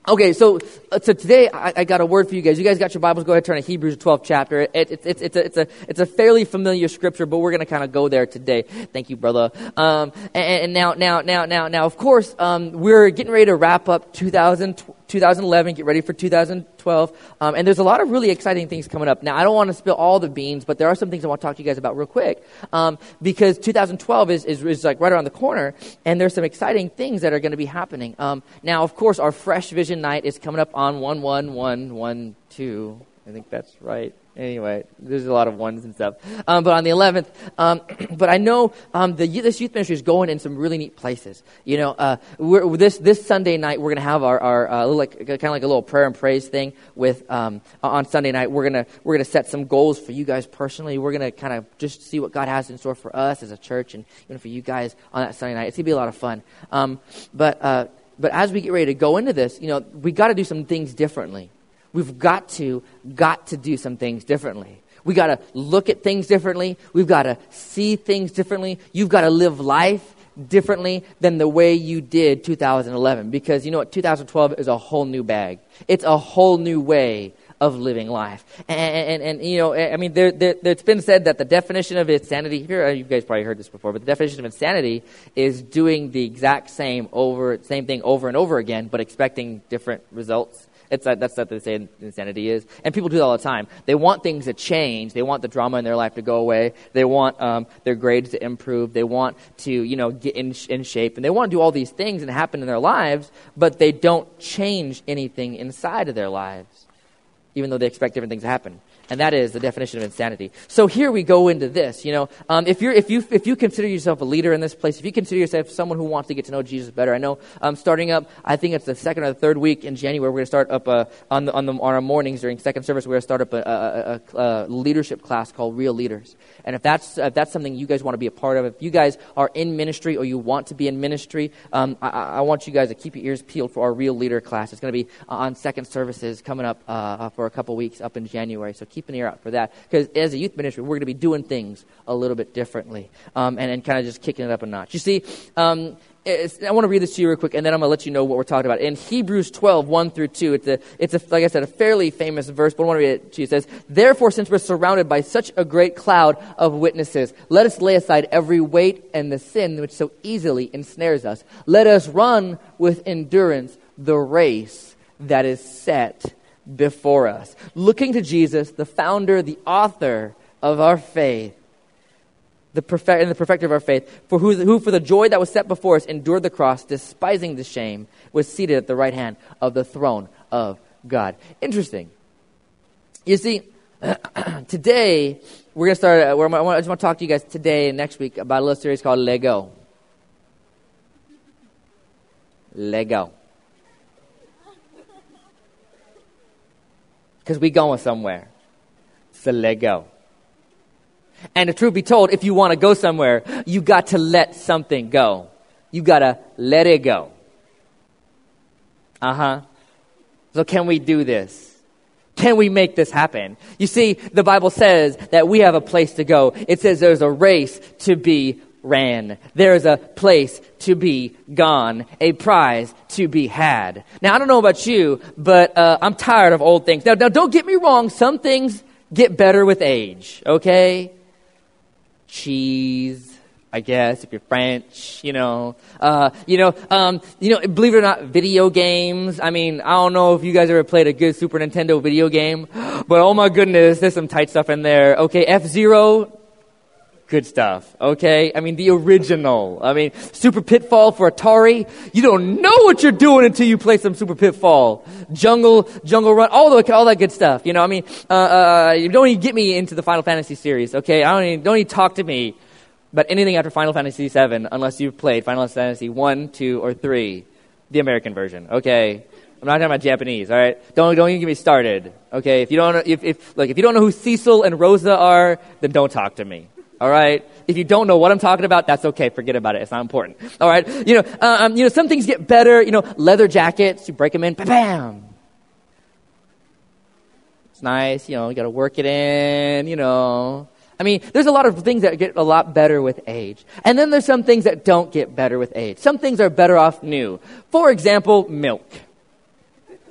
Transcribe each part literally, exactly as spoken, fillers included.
Okay, so uh, so today I, I got a word for you guys. You guys got your Bibles? Go ahead, turn to Hebrews twelfth chapter. It, it, it's it's a it's a it's a fairly familiar scripture, but we're going to kind of go there today. Thank you, brother. Um, and, and now now now now now of course um, we're getting ready to wrap up two thousand, two thousand eleven. Get ready for two thousand twelve. Um, and there's a lot of really exciting things coming up. Now I don't want to spill all the beans, but there are some things I want to talk to you guys about real quick. Um, because two thousand twelve is, is is like right around the corner, and there's some exciting things that are going to be happening. Um, now of course our Fresh Vision Night is coming up on one one one one two. I think that's right. Anyway, there's a lot of ones and stuff. Um, but on the eleventh, um, but I know um, the this youth ministry is going in some really neat places. You know, uh, we're, this this Sunday night we're going to have our, our uh, little, like kind of like a little prayer and praise thing with um, on Sunday night. We're gonna we're gonna set some goals for you guys personally. We're gonna kind of just see what God has in store for us as a church, and even for you guys on that Sunday night. It's gonna be a lot of fun. Um, but uh, but as we get ready to go into this, you know, we got to do some things differently. We've got to, got to do some things differently. We got to look at things differently. We've got to see things differently. You've got to live life differently than the way you did two thousand eleven. Because you know what? two thousand twelve is a whole new bag. It's a whole new way of living life. And, and, and you know, I mean, there, there, it's been said that the definition of insanity, here, you guys probably heard this before, but the definition of insanity is doing the exact same over, same thing over and over again, but expecting different results. It's uh, that's what they say insanity is. And people do that all the time. They want things to change. They want the drama in their life to go away. They want um, their grades to improve. They want to, you know, get in, in shape. And they want to do all these things and happen in their lives, but they don't change anything inside of their lives, even though they expect different things to happen. And that is the definition of insanity. So here we go into this. You know, um, if you're if you if you consider yourself a leader in this place, if you consider yourself someone who wants to get to know Jesus better, I know um, starting up, I think it's the second or the third week in January, we're going to start up uh, on the, on the on our mornings during second service. We're going to start up a, a, a, a leadership class called Real Leaders. And if that's if that's something you guys want to be a part of, if you guys are in ministry or you want to be in ministry, um, I, I want you guys to keep your ears peeled for our Real Leader class. It's going to be on second services coming up uh, for a couple weeks up in January. So keep an ear out for that. Because as a youth ministry, we're going to be doing things a little bit differently um, and, and kind of just kicking it up a notch. You see, um, it's, I want to read this to you real quick, and then I'm going to let you know what we're talking about. In Hebrews twelve, one through two, it's, a, it's a, like I said, a fairly famous verse, but I want to read it to you. It says, "Therefore, since we're surrounded by such a great cloud of witnesses, let us lay aside every weight and the sin which so easily ensnares us. Let us run with endurance the race that is set before us, looking to Jesus, the founder, the author of our faith, the perfect and the perfecter of our faith, for who, who for the joy that was set before us endured the cross, despising the shame, was seated at the right hand of the throne of God." Interesting. You see, today we're going to start. Uh, where I just want to talk to you guys today and next week about a little series called Lego. Lego. Because we going somewhere. So let go. And the truth be told, if you want to go somewhere, you got to let something go. You got to let it go. Uh-huh. So can we do this? Can we make this happen? You see, the Bible says that we have a place to go. It says there's a race to be ran. There's a place to be gone, a prize to be had. Now, I don't know about you, but uh, I'm tired of old things. Now, now, don't get me wrong. Some things get better with age, okay? Cheese, I guess, if you're French, you know. Uh, you know, um, you know. Believe it or not, video games. I mean, I don't know if you guys ever played a good Super Nintendo video game, but oh my goodness, there's some tight stuff in there. Okay, F-Zero. Good stuff, okay? I mean, the original. I mean, Super Pitfall for Atari. You don't know what you're doing until you play some Super Pitfall. Jungle, Jungle Run, all the all that good stuff. You know, I mean, uh, uh, you don't even get me into the Final Fantasy series, okay? I don't even, don't even talk to me about anything after Final Fantasy seven unless you've played Final Fantasy one, two, or three, the American version, okay? I'm not talking about Japanese, all right? Don't don't even get me started, okay? If you don't, if if like if you don't know who Cecil and Rosa are, then don't talk to me. All right. If you don't know what I'm talking about, that's okay. Forget about it. It's not important. All right. You know, uh, um, you know, some things get better. You know, leather jackets. You break them in. Bam, bam. It's nice. You know, you got to work it in. You know, I mean, there's a lot of things that get a lot better with age, and then there's some things that don't get better with age. Some things are better off new. For example, milk.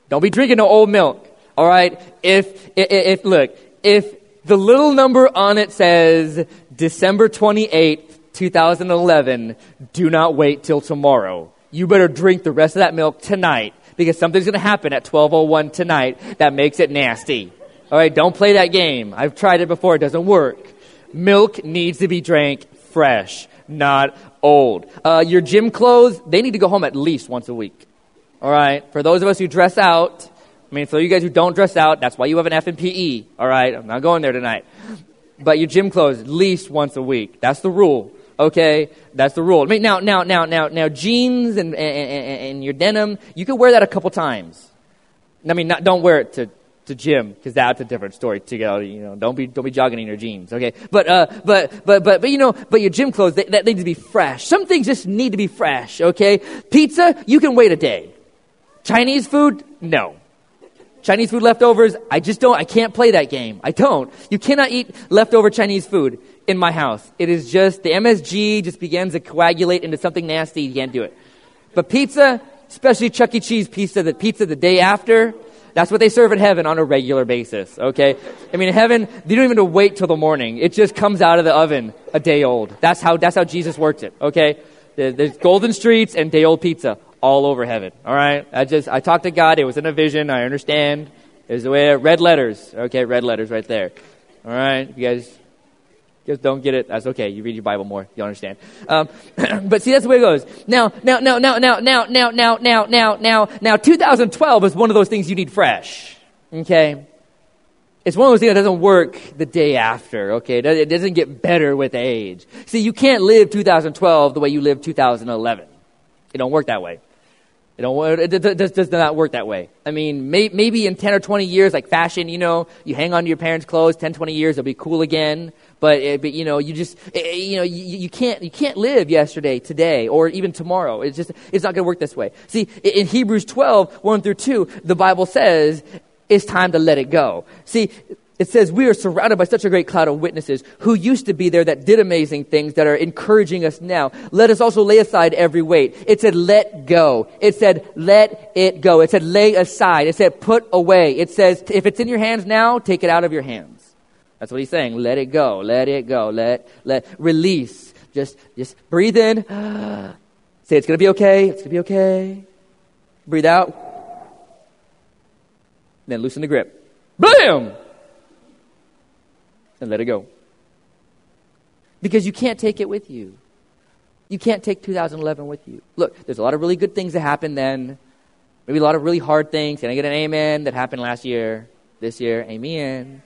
Don't be drinking no old milk. All right? If, if, if look, if the little number on it says December twenty-eighth, twenty eleven, do not wait till tomorrow. You better drink the rest of that milk tonight because something's going to happen at twelve oh one tonight that makes it nasty. All right? Don't play that game. I've tried it before. It doesn't work. Milk needs to be drank fresh, not old. Uh, your gym clothes, they need to go home at least once a week. All right? For those of us who dress out, I mean, for you guys who don't dress out, that's why you have an F in P E. All right? I'm not going there tonight. But your gym clothes, at least once a week. That's the rule. Okay? That's the rule. I mean, now, now, now, now, now, jeans and, and, and, and your denim, you can wear that a couple times. I mean, not, don't wear it to to gym, because that's a different story. To go, you know, don't be don't be jogging in your jeans, okay? But uh, but but but but you know, but your gym clothes, they, that need to be fresh. Some things just need to be fresh, okay? Pizza, you can wait a day. Chinese food, no. Chinese food leftovers, I just don't. I can't play that game. I don't. You cannot eat leftover Chinese food in my house. It is just the M S G just begins to coagulate into something nasty. You can't do it. But pizza, especially Chuck E. Cheese pizza, the pizza the day after. That's what they serve in heaven on a regular basis, okay? I mean, in heaven, they don't even have to wait till the morning. It just comes out of the oven a day old. That's how that's how Jesus worked it, okay? There's golden streets and day old pizza all over heaven, all right? I just, I talked to God. It was in a vision. I understand. It was the way, red letters, okay? Red letters right there, all right? You guys just don't get it. That's okay. You read your Bible more. You understand. Um, but see, that's the way it goes. Now, now, now, now, now, now, now, now, now, now, now, now, two thousand twelve is one of those things you need fresh. Okay? It's one of those things that doesn't work the day after. Okay? It doesn't get better with age. See, you can't live two thousand twelve the way you lived two thousand eleven. It don't work that way. It don't. It does, does not work that way. I mean, may, maybe in ten or twenty years, like fashion, you know, you hang on to your parents' clothes. ten, twenty years, it'll be cool again. But, but you know, you just, you know, you, you can't, you can't live yesterday, today, or even tomorrow. It's just, it's not going to work this way. See, in Hebrews twelve, one through two, the Bible says it's time to let it go. See, it says we are surrounded by such a great cloud of witnesses who used to be there that did amazing things that are encouraging us now. Let us also lay aside every weight. It said let go. It said let it go. It said lay aside. It said put away. It says if it's in your hands now, take it out of your hands. That's what he's saying. Let it go. Let it go. Let, let, release. Just, just breathe in. Say it's going to be okay. It's going to be okay. Breathe out. Then loosen the grip. Bam! And let it go. Because you can't take it with you. You can't take two thousand eleven with you. Look, there's a lot of really good things that happened then. Maybe a lot of really hard things. Can I get an amen that happened last year, this year? Amen.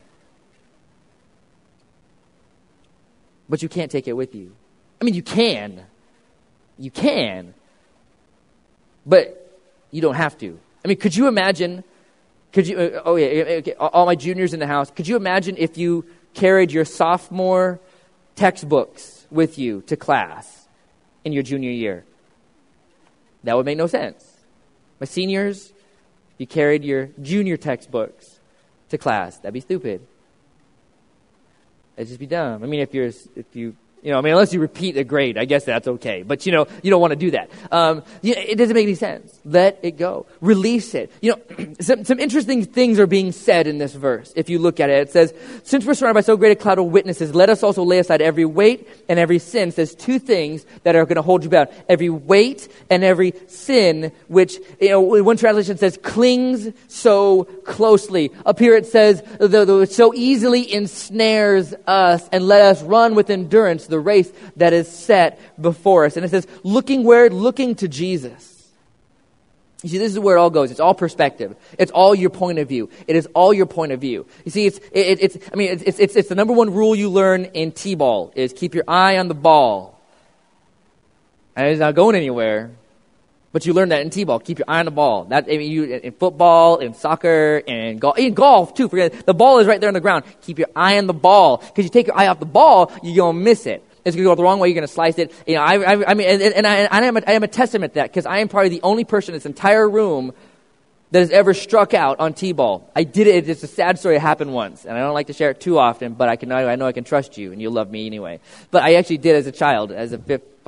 But you can't take it with you. I mean, you can. You can. But you don't have to. I mean, could you imagine, could you, uh, oh yeah, okay, all my juniors in the house, could you imagine if you carried your sophomore textbooks with you to class in your junior year? That would make no sense. My seniors, you carried your junior textbooks to class. That'd be stupid. It'd just be dumb. I mean, if you're, if you, you know, I mean, unless you repeat a grade, I guess that's okay. But, you know, you don't want to do that. Um, you know, it doesn't make any sense. Let it go. Release it. You know, some, some interesting things are being said in this verse. If you look at it, it says, since we're surrounded by so great a cloud of witnesses, let us also lay aside every weight and every sin. It says two things that are going to hold you back. Every weight and every sin, which, you know, one translation says clings so closely. Up here it says, the, the, so easily ensnares us, and let us run with endurance the race that is set before us. And it says, looking where? Looking to Jesus. You see, this is where it all goes. It's all perspective. It's all your point of view. It is all your point of view. You see, it's, it, it's, I mean, it's, it's, it's the number one rule you learn in T-ball is keep your eye on the ball. And it's not going anywhere. But you learn that in T-ball. Keep your eye on the ball. That, I mean, you, in football, in soccer, in golf, in golf too. Forget it. The ball is right there on the ground. Keep your eye on the ball. Because you take your eye off the ball, you're going to miss it. It's going to go the wrong way. You're going to slice it. You know, I, I, I mean, and, and, I, and I, am a, I am a testament to that because I am probably the only person in this entire room that has ever struck out on T-ball. I did it. It's a sad story. It happened once, and I don't like to share it too often. But I can, I know I can trust you, and you'll love me anyway. But I actually did as a child, as a fifth,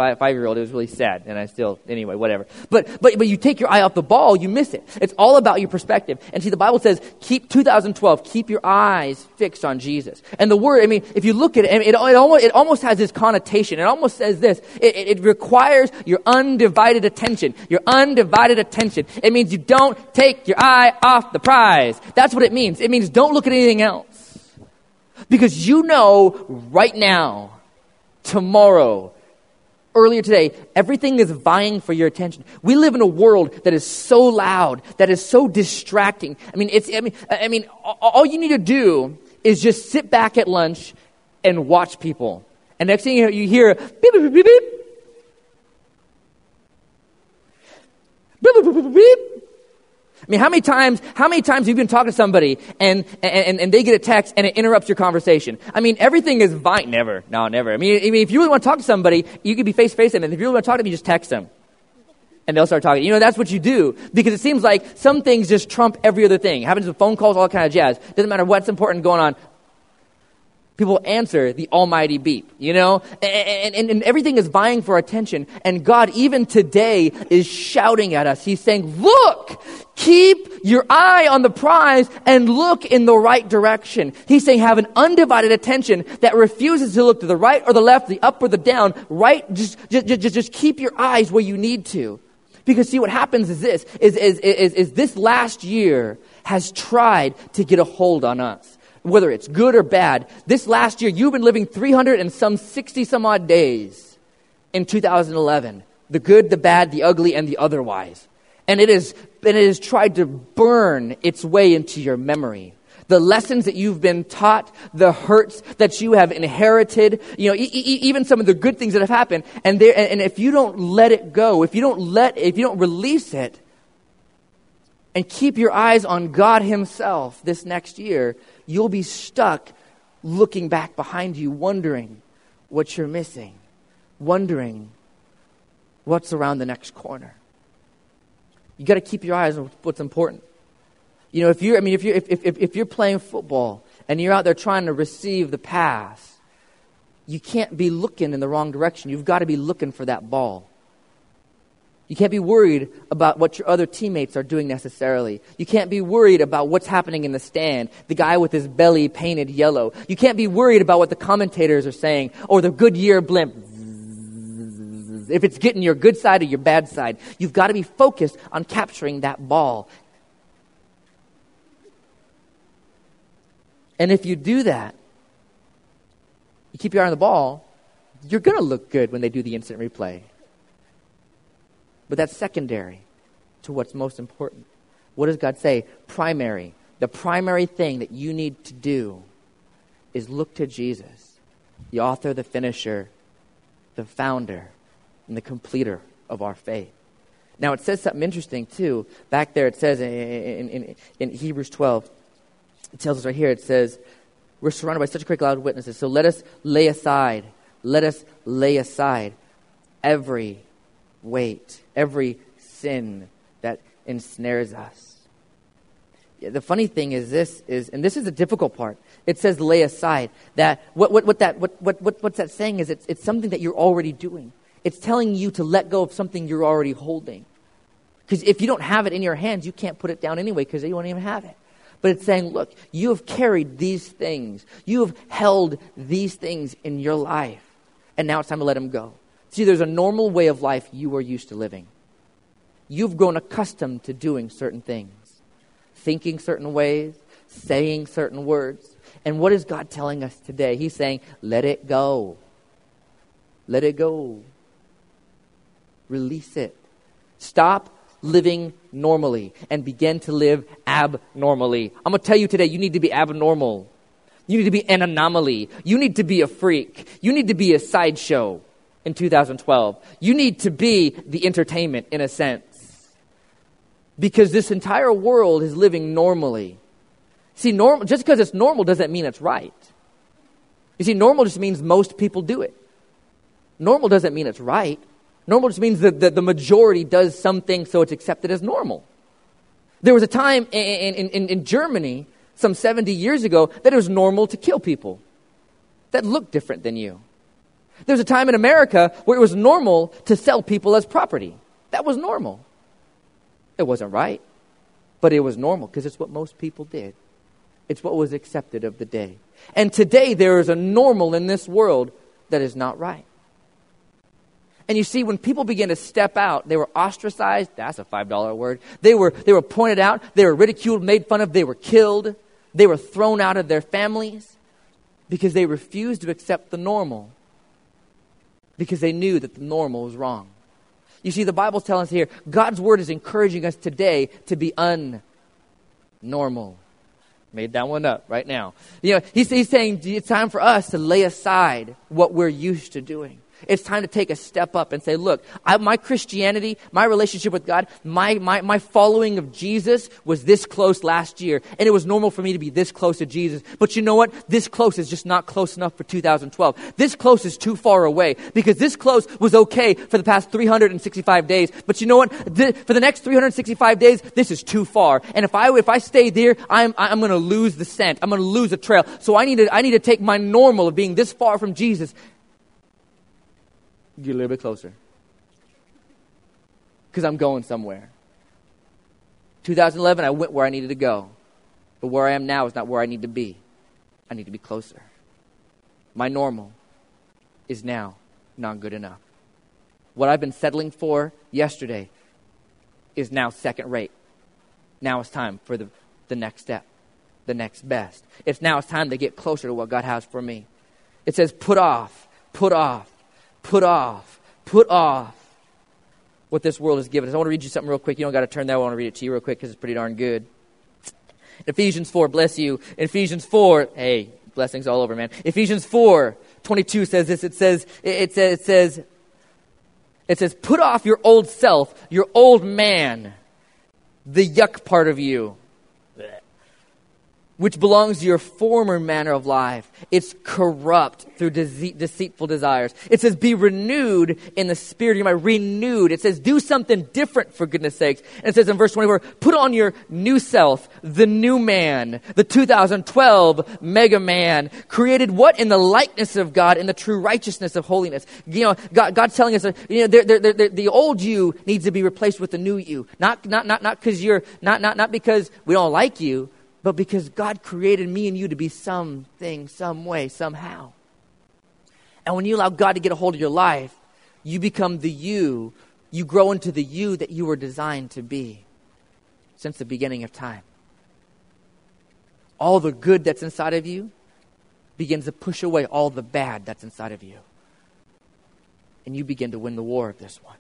five, five-year-old. It was really sad, and I still, anyway, whatever. But, but, but you take your eye off the ball, you miss it. It's all about your perspective. And see, the Bible says, keep two thousand twelve, keep your eyes fixed on Jesus. And the word, I mean, if you look at it, it, it, almost, it almost has this connotation. It almost says this. It, it, it requires your undivided attention. Your undivided attention. It means you don't take your eye off the prize. That's what it means. It means don't look at anything else. Because you know right now, tomorrow, earlier today, everything is vying for your attention. We live in a world that is so loud, that is so distracting. I mean, it's. I mean, I mean, all you need to do is just sit back at lunch and watch people. And next thing you, you hear, beep, beep, beep, beep, beep. Beep, beep, beep, beep, beep. I mean, how many times, how many times have you been talking to somebody and, and, and they get a text and it interrupts your conversation? I mean, everything is fine. Never. No, never. I mean, I mean, if you really want to talk to somebody, you can be face to face with them. And if you really want to talk to them, you just text them. And they'll start talking. You know, that's what you do. Because it seems like some things just trump every other thing. It happens with phone calls, all kind of jazz. Doesn't matter what's important going on. People answer the almighty beep, you know? And, and, and everything is vying for attention. And God, even today, is shouting at us. He's saying, look, keep your eye on the prize and look in the right direction. He's saying have an undivided attention that refuses to look to the right or the left, the up or the down. Right? Just, just, just, just keep your eyes where you need to. Because see, what happens is this, is, is, is, is this last year has tried to get a hold on us. Whether it's good or bad, this last year, you've been living three hundred and some sixty some odd days in two thousand eleven. The good, the bad, the ugly, and the otherwise. And it is, and it has tried to burn its way into your memory. The lessons that you've been taught, the hurts that you have inherited, you know, e- e- even some of the good things that have happened. And there, and if you don't let it go, if you don't let, if you don't release it, and keep your eyes on God Himself this next year, you'll be stuck looking back behind you, wondering what you're missing, wondering what's around the next corner. You got to keep your eyes on what's important. You know, if you're, I mean, if you're, if, if, if you're playing football and you're out there trying to receive the pass, you can't be looking in the wrong direction. You've got to be looking for that ball. You can't be worried about what your other teammates are doing necessarily. You can't be worried about what's happening in the stand, the guy with his belly painted yellow. You can't be worried about what the commentators are saying or the Goodyear blimp. If it's getting your good side or your bad side, you've got to be focused on capturing that ball. And if you do that, you keep your eye on the ball, you're going to look good when they do the instant replay. But that's secondary to what's most important. What does God say? Primary. The primary thing that you need to do is look to Jesus, the author, the finisher, the founder, and the completer of our faith. Now, it says something interesting, too. Back there, it says in, in, in, in Hebrews twelve, it tells us right here, it says, we're surrounded by such a great cloud of witnesses, so let us lay aside, let us lay aside every weight, every sin that ensnares us. Yeah, the funny thing is this is, and this is the difficult part. It says lay aside. That what what what that what what, what what's that saying is it's it's something that you're already doing. It's telling you to let go of something you're already holding. Because if you don't have it in your hands, you can't put it down anyway because you won't even have it. But it's saying, look, you have carried these things. You have held these things in your life. And now it's time to let them go. See, there's a normal way of life you are used to living. You've grown accustomed to doing certain things, thinking certain ways, saying certain words. And what is God telling us today? He's saying, let it go. Let it go. Release it. Stop living normally and begin to live abnormally. I'm going to tell you today, you need to be abnormal. You need to be an anomaly. You need to be a freak. You need to be a sideshow. In two thousand twelve, you need to be the entertainment in a sense. Because this entire world is living normally. See, normal, just because it's normal doesn't mean it's right. You see, normal just means most people do it. Normal doesn't mean it's right. Normal just means that the, the majority does something so it's accepted as normal. There was a time in, in, in, in Germany, some seventy years ago, that it was normal to kill people that looked different than you. There was a time in America where it was normal to sell people as property. That was normal. It wasn't right, but it was normal because it's what most people did. It's what was accepted of the day. And today there is a normal in this world that is not right. And you see, when people began to step out, they were ostracized. That's a five dollar word. They were, they were pointed out. They were ridiculed, made fun of. They were killed. They were thrown out of their families because they refused to accept the normal, because they knew that the normal was wrong. You see, the Bible's telling us here, God's word is encouraging us today to be un-normal. Made that one up right now. You know, he's, he's saying it's time for us to lay aside what we're used to doing. It's time to take a step up and say, look, I, my Christianity, my relationship with God, my, my, my following of Jesus was this close last year. And it was normal for me to be this close to Jesus. But you know what? This close is just not close enough for two thousand twelve. This close is too far away, because this close was okay for the past three hundred sixty-five days. But you know what? The, for the next three hundred sixty-five days, this is too far. And if I, if I stay there, I'm, I'm going to lose the scent. I'm going to lose the trail. So I need to, I need to take my normal of being this far from Jesus, get a little bit closer, because I'm going somewhere. two thousand eleven, I went where I needed to go. But where I am now is not where I need to be. I need to be closer. My normal is now not good enough. What I've been settling for yesterday is now second rate. Now it's time for the, the next step, the next best. It's now it's time to get closer to what God has for me. It says put off, put off. Put off, put off what this world has given us. I want to read you something real quick. You don't got to turn there. I want to read it to you real quick because it's pretty darn good. Ephesians four, bless you. Ephesians four, hey, blessings all over, man. Ephesians four, twenty-two says this. It says, it says, it says, it says, put off your old self, your old man, the yuck part of you, which belongs to your former manner of life. It's corrupt through dece- deceitful desires. It says, be renewed in the spirit of your mind. Renewed. It says, do something different, for goodness sakes. And it says in verse twenty-four, put on your new self, the new man, the two thousand twelve mega man, created what? In the likeness of God, in the true righteousness of holiness. You know, God, God's telling us, you know, they're, they're, they're, the old you needs to be replaced with the new you. Not, not, not, not because you're, not, not, not because we don't like you, but because God created me and you to be something, some way, somehow. And when you allow God to get a hold of your life, you become the you. You grow into the you that you were designed to be since the beginning of time. All the good that's inside of you begins to push away all the bad that's inside of you. And you begin to win the war of this one.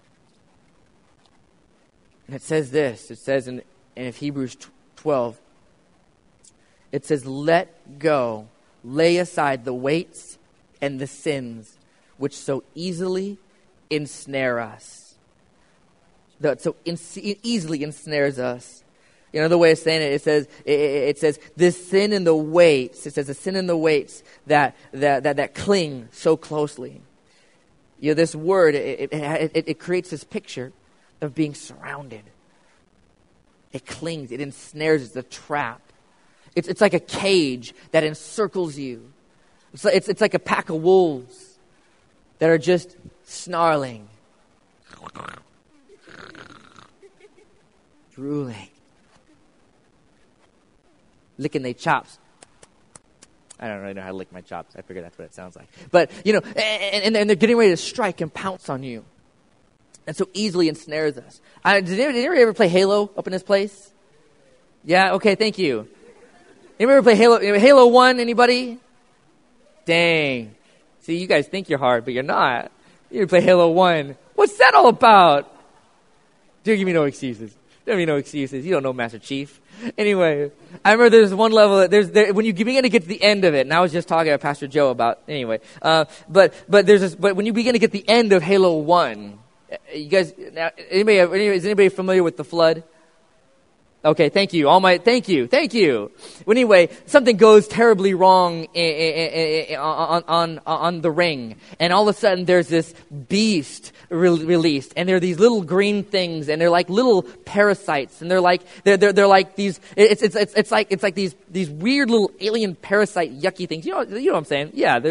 And it says this. It says in, in Hebrews twelve, it says, let go, lay aside the weights and the sins which so easily ensnare us. That so in, easily ensnares us. You know, the way of saying it, it says, it, it says, this sin and the weights, it says the sin and the weights that, that, that, that cling so closely. You know, this word, it, it, it, it creates this picture of being surrounded. It clings, it ensnares, it's a trap. It's it's like a cage that encircles you. It's like, it's, it's like a pack of wolves that are just snarling, drooling, licking their chops. I don't really know how to lick my chops. I figure that's what it sounds like. But, you know, and, and they're getting ready to strike and pounce on you. And so easily ensnares us. I, did, anybody, did anybody ever play Halo up in this place? Yeah? Okay, thank you. Anybody ever play Halo? Halo one, anybody? Dang. See, you guys think you're hard, but you're not. You play Halo one. What's that all about? Don't give me no excuses. Don't give me no excuses. You don't know Master Chief. Anyway, I remember there's one level that there's there, when you begin to get to the end of it, and I was just talking to Pastor Joe about, anyway. Uh, but but there's this, but when you begin to get the end of Halo one, you guys, now, anybody, is anybody familiar with the flood? Okay, thank you. All my, thank you, thank you. Well, anyway, something goes terribly wrong in, in, in, on, on, on the ring. And all of a sudden there's this beast re- released. And there are these little green things, and they're like little parasites. And they're like, they're, they're, they're like these, it's, it's, it's, it's like, it's like these, these weird little alien parasite yucky things. You know, you know what I'm saying? Yeah, they're like,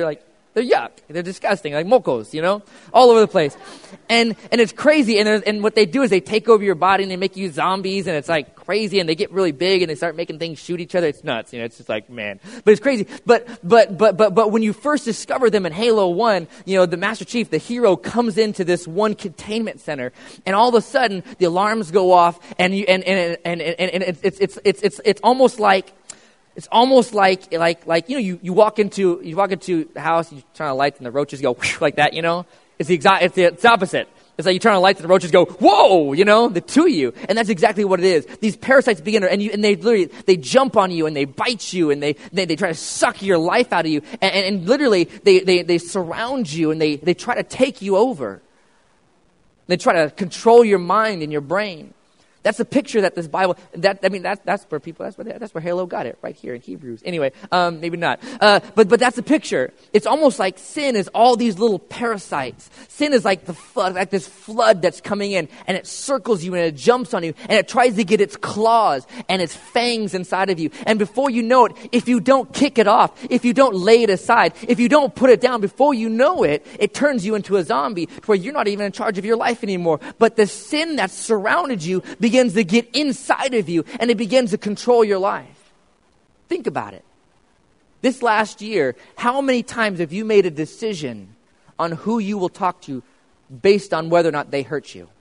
They're yuck. They're disgusting, like mocos, you know, all over the place. And and it's crazy. And there's- and what they do is they take over your body and they make you zombies, and it's like crazy. And they get really big and they start making things shoot each other. It's nuts. You know, it's just like, man. But it's crazy. But but but but but when you first discover them in Halo One, you know, the Master Chief, the hero, comes into this one containment center, and all of a sudden the alarms go off, and you and and and and, and, and it's it's it's it's it's it's almost like. It's almost like, like, like you know, you, you walk into you walk into the house, you turn on the lights, and the roaches go whoosh, like that. You know, it's the exact, it's the, it's the opposite. It's like you turn on the lights, and the roaches go whoa, you know, the to you, and that's exactly what it is. These parasites begin, to, and you, and they literally they jump on you, and they bite you, and they they, they try to suck your life out of you, and, and, and literally they, they they surround you, and they they try to take you over. They try to control your mind and your brain. That's the picture that this Bible, that, I mean, that, that's where people, that's where, that's where Halo got it, right here in Hebrews. Anyway, um, maybe not. Uh, but, but that's the picture. It's almost like sin is all these little parasites. Sin is like the flood, like this flood that's coming in, and it circles you, and it jumps on you, and it tries to get its claws and its fangs inside of you. And before you know it, if you don't kick it off, if you don't lay it aside, if you don't put it down, before you know it, it turns you into a zombie to where you're not even in charge of your life anymore. But the sin that's surrounded you begins to get inside of you, and it begins to control your life. Think about it. This last year, how many times have you made a decision on who you will talk to based on whether or not they hurt you?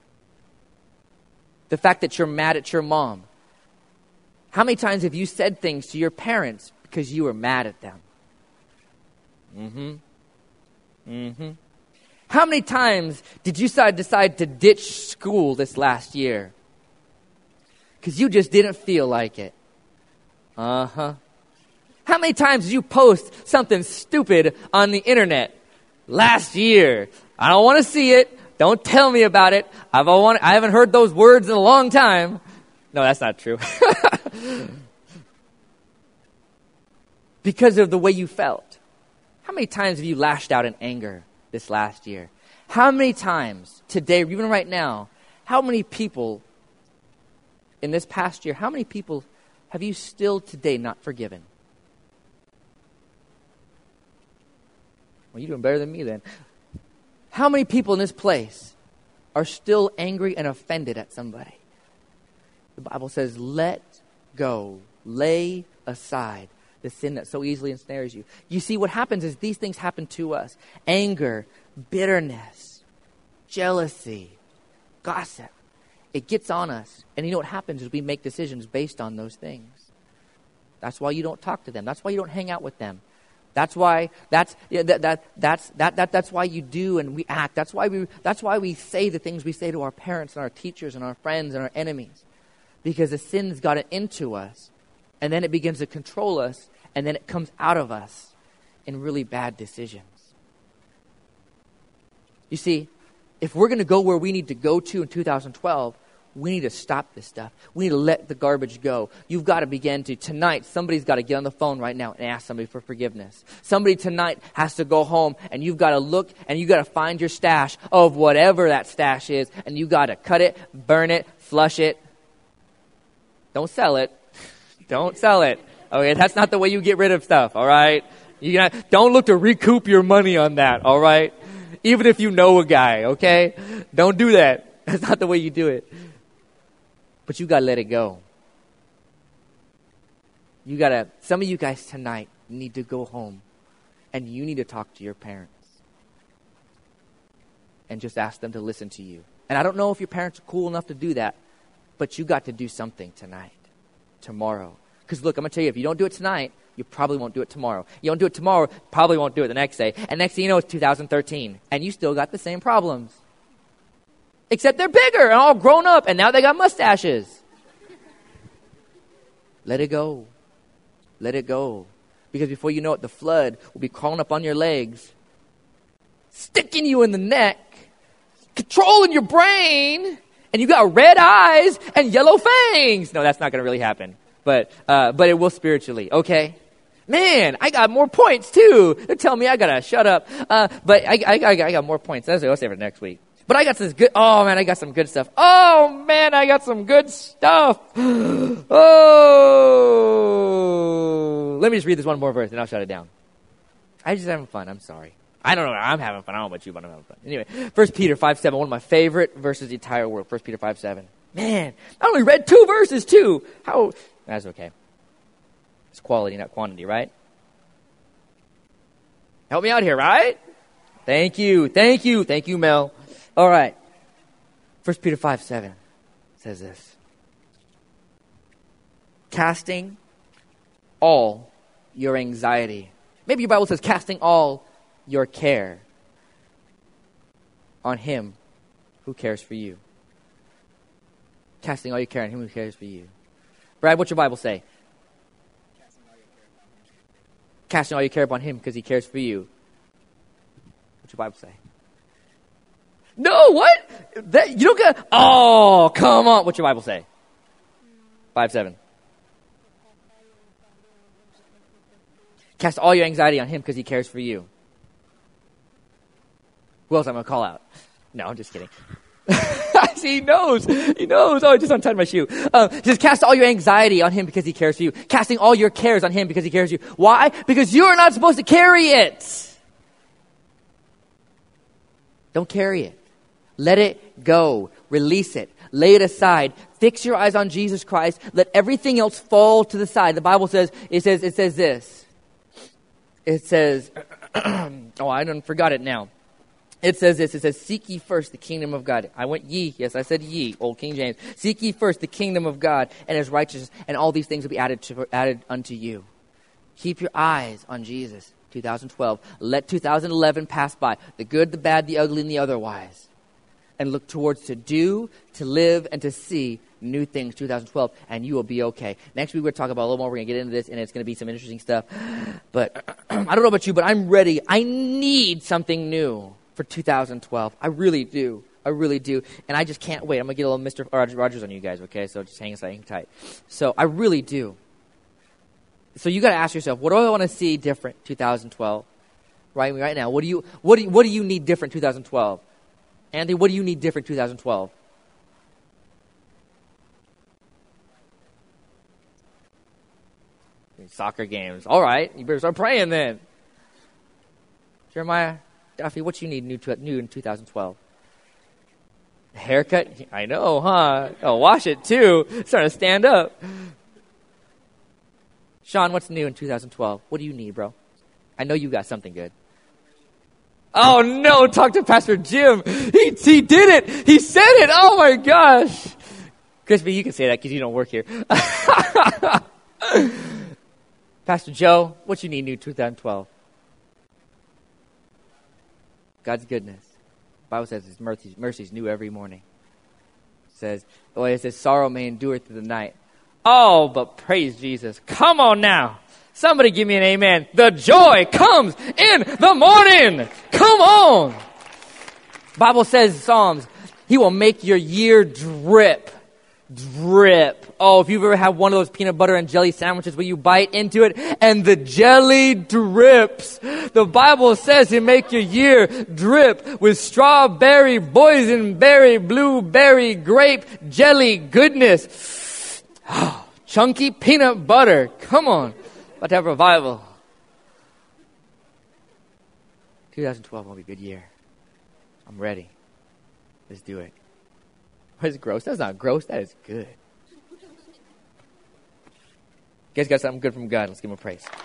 The fact that you're mad at your mom. How many times have you said things to your parents because you were mad at them? Mm-hmm. Mm-hmm. How many times did you decide to ditch school this last year? Because you just didn't feel like it. Uh-huh. How many times did you post something stupid on the internet last year? I don't want to see it. Don't tell me about it. I've want, I haven't heard those words in a long time. No, that's not true. Because of the way you felt. How many times have you lashed out in anger this last year? How many times today, even right now, how many people in this past year, how many people have you still today not forgiven? Well, you're doing better than me then. How many people in this place are still angry and offended at somebody? The Bible says, let go, lay aside the sin that so easily ensnares you. You see, what happens is these things happen to us. Anger, bitterness, jealousy, gossip. It gets on us. And you know what happens is we make decisions based on those things. That's why you don't talk to them. That's why you don't hang out with them. That's why that's yeah, that, that that's that, that that's why you do and we act. That's why we that's why we say the things we say to our parents and our teachers and our friends and our enemies. Because the sin's got it into us, and then it begins to control us, and then it comes out of us in really bad decisions. You see, if we're going to go where we need to go to in two thousand twelve, we need to stop this stuff. We need to let the garbage go. You've got to begin to, tonight, somebody's got to get on the phone right now and ask somebody for forgiveness. Somebody tonight has to go home, and you've got to look, and you've got to find your stash of whatever that stash is, and you've got to cut it, burn it, flush it. Don't sell it. Don't sell it. Okay, that's not the way you get rid of stuff, all right? You gotta, don't look to recoup your money on that, all right? Even if you know a guy, okay? Don't do that. That's not the way you do it. But you got to let it go. You got to, some of you guys tonight need to go home and you need to talk to your parents and just ask them to listen to you. And I don't know if your parents are cool enough to do that, but you got to do something tonight, tomorrow. Because look, I'm going to tell you, if you don't do it tonight, you probably won't do it tomorrow. You don't do it tomorrow, probably won't do it the next day. And next thing you know, it's two thousand thirteen. And you still got the same problems. Except they're bigger and all grown up, and now they got mustaches. Let it go. Let it go. Because before you know it, the flood will be crawling up on your legs, sticking you in the neck, controlling your brain, and you got red eyes and yellow fangs. No, that's not going to really happen. But uh, but it will spiritually, okay? Man, I got more points too. They tell me I got to shut up. Uh, but I, I, I, I got more points. That's I'll save it next week. But I got this good, oh man, I got some good stuff. Oh man, I got some good stuff. Oh, let me just read this one more verse and I'll shut it down. I just having fun. I'm sorry. I don't know. I'm having fun. I don't know about you, but I'm having fun. Anyway, First Peter five seven, one of my favorite verses in the entire world. First Peter five seven. Man, I only read two verses too. How? That's okay. It's quality, not quantity, right? Help me out here, right? Thank you. Thank you. Thank you, Mel. All right. First Peter five seven says this. Casting all your anxiety. Maybe your Bible says casting all your care on him who cares for you. Casting all your care on him who cares for you. Brad, what's your Bible say? Casting all your care upon him because he cares for you. What's your Bible say? No, what? That, you don't get... Oh, come on. What's your Bible say? five seven. Cast all your anxiety on him because he cares for you. Who else I'm going to call out? No, I'm just kidding. See, he knows. He knows. Oh, I just untied my shoe. Um, just cast all your anxiety on him because he cares for you. Casting all your cares on him because he cares for you. Why? Because you are not supposed to carry it. Don't carry it. Let it go. Release it. Lay it aside. Fix your eyes on Jesus Christ. Let everything else fall to the side. The Bible says, it says, it says this. It says, oh, I done forgot it now. It says this. It says, seek ye first the kingdom of God. I went ye. Yes, I said ye, old King James. Seek ye first the kingdom of God and his righteousness, and all these things will be added to, added unto you. Keep your eyes on Jesus. two thousand twelve. Let two thousand eleven pass by. The good, the bad, the ugly, and the otherwise. And look towards to do, to live, and to see new things, two thousand twelve, and you will be okay. Next week, we're going to talk about a little more. We're going to get into this, and it's going to be some interesting stuff. But I don't know about you, but I'm ready. I need something new for two thousand twelve. I really do. I really do. And I just can't wait. I'm going to get a little Mister Rogers on you guys, okay? So just hang hang tight. So I really do. So you got to ask yourself, what do I want to see different two thousand twelve? Right, right now. What do you what do you, what do you need different two thousand twelve? Anthony, what do you need different two thousand twelve? Soccer games. All right. You better start praying then. Jeremiah, Duffy, what you need new, to, new in two thousand twelve? Haircut? I know, huh? Oh, wash it too. It's starting to stand up. Sean, what's new in two thousand twelve? What do you need, bro? I know you got something good. Oh, no. Talk to Pastor Jim. He, he did it. He said it. Oh, my gosh. Crispy, you can say that because you don't work here. Pastor Joe, what you need new two thousand twelve? God's goodness. The Bible says his mercies, mercies new every morning. It says, oh, it says, sorrow may endure through the night. Oh, but praise Jesus. Come on now. Somebody give me an amen. The joy comes in the morning. Come on. Bible says, Psalms, he will make your year drip. Drip. Oh, if you've ever had one of those peanut butter and jelly sandwiches where you bite into it and the jelly drips. The Bible says he'll make your year drip with strawberry, boysenberry, blueberry, grape, jelly goodness. Oh, chunky peanut butter. Come on. About to have revival. twenty twelve will be a good year. I'm ready. Let's do it. What is gross? That's not gross. That is good. You guys got something good from God. Let's give him a praise.